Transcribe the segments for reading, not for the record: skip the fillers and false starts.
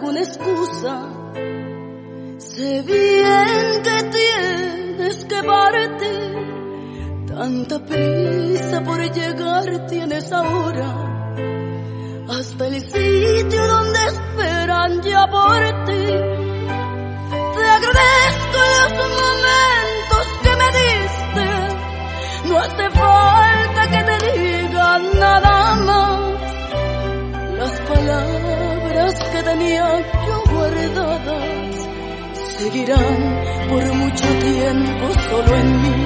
alguna excusa. Sé bien que tienes que partir, tanta prisa por llegar tienes ahora, hasta el sitio donde esperan ya por ti. Te agradezco los momentos que me diste, no hace falta que te diga nada más. Las palabras que tenía yo guardadas seguirán por mucho tiempo solo en mí.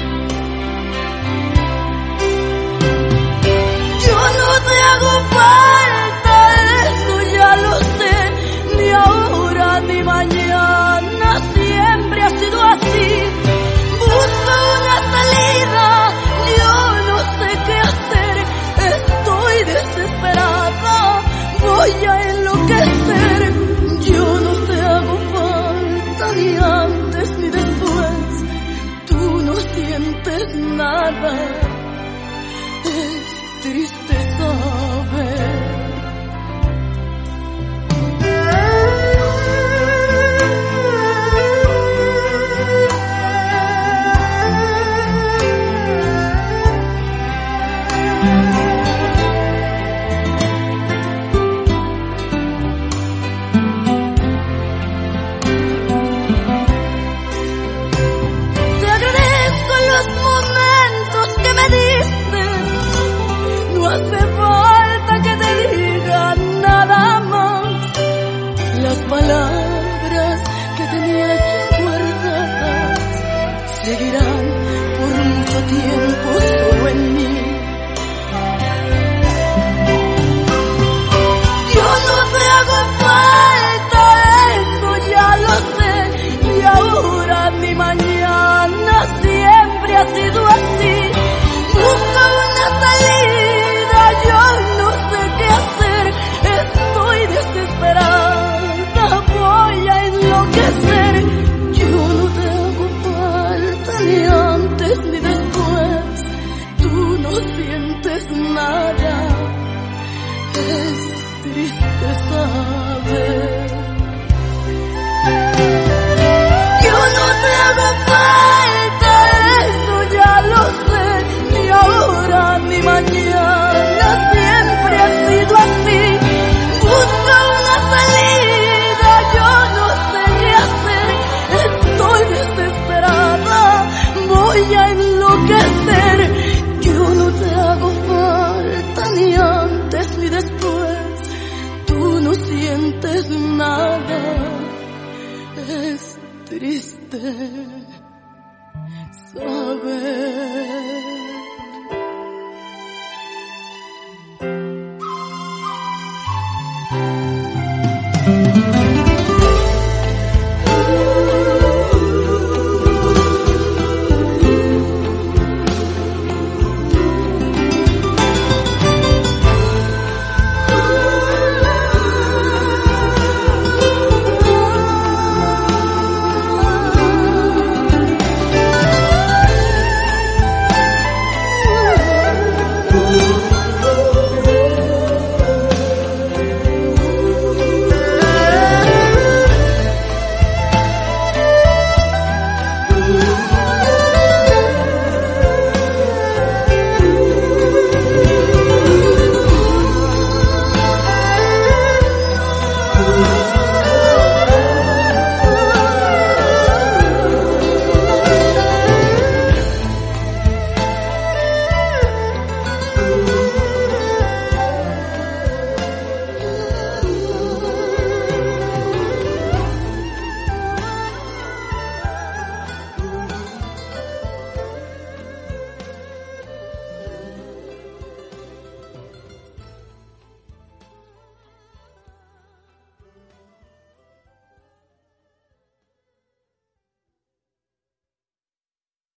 Yo no te hago falta, eso ya lo sé, ni ahora ni mañana, siempre ha sido así. Busco una salida, yo no sé qué hacer, estoy desesperada, voy a enloquecer. Yo no te hago falta ni antes ni después, tú no sientes nada, es triste saber. No hace falta que te diga nada más. Las palabras que tenía yo guardadas seguirán por mucho tiempo solo en mí.